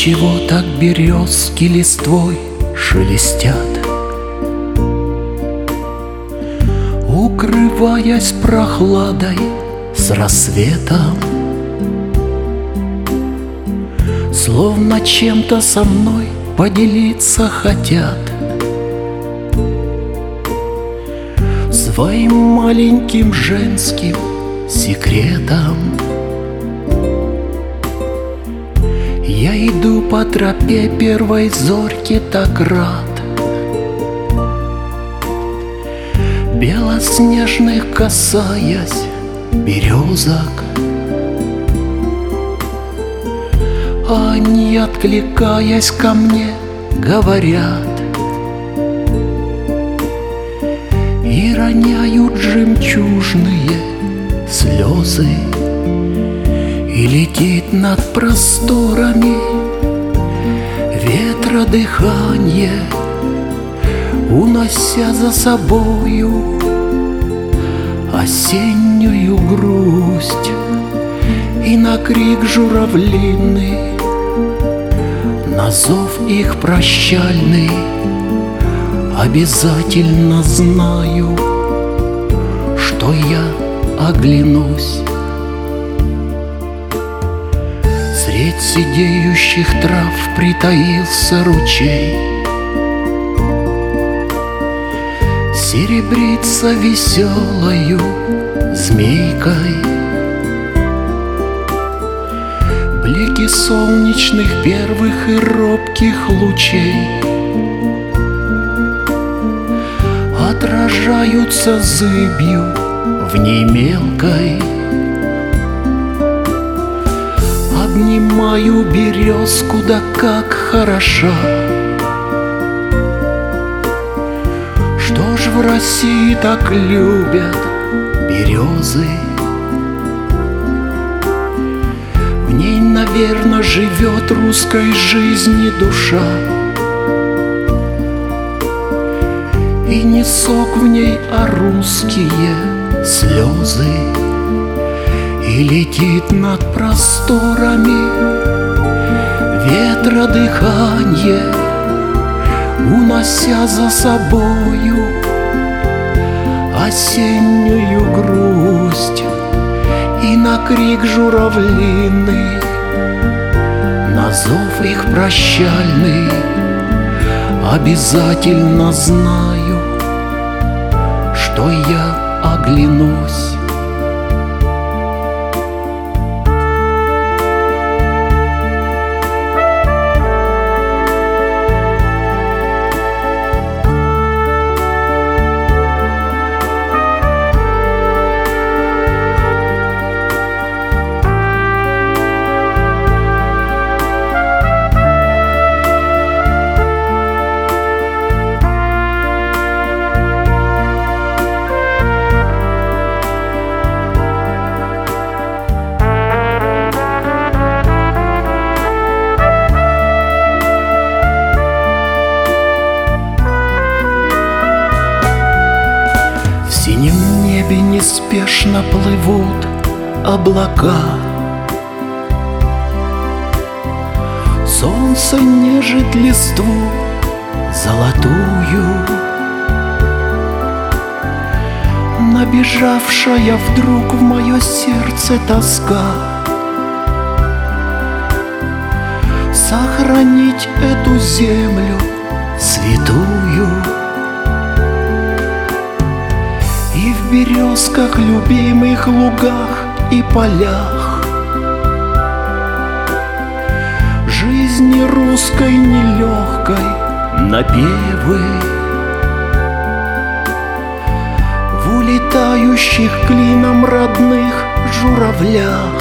Отчего так березки листвой шелестят, укрываясь прохладой с рассветом, словно чем-то со мной поделиться хотят, своим маленьким женским секретом. Я иду по тропе первой зорьки, так рад белоснежных касаясь березок. Они, откликаясь ко мне, говорят и роняют жемчужные слезы. И летит над просторами ветра дыхание, унося за собою осеннюю грусть. И на крик журавлиный, на зов их прощальный обязательно знаю, что я оглянусь. Средь сидеющих трав притаился ручей, серебрится веселою змейкой. Блики солнечных первых и робких лучей отражаются зыбью в ней мелкой. Обнимаю березку, да как хороша. Что ж в России так любят березы? В ней, наверно, живет русской жизни душа. И не сок в ней, а русские слезы. И летит над просторами ветра дыхание, унося за собою осеннюю грусть. И на крик журавлиный, на зов их прощальный обязательно знаю, что я оглянусь. В синем небе неспешно плывут облака, солнце нежит листву золотую. Набежавшая вдруг в мое сердце тоска, сохранить эту землю святую. И в березках, любимых лугах и полях жизни русской нелегкой напевы. В улетающих клином родных журавлях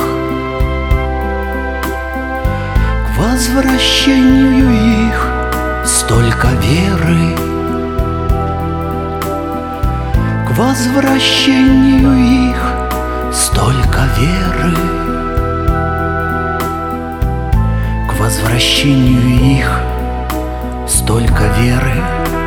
к возвращению их столько веры. К возвращению их столько веры. К возвращению их столько веры.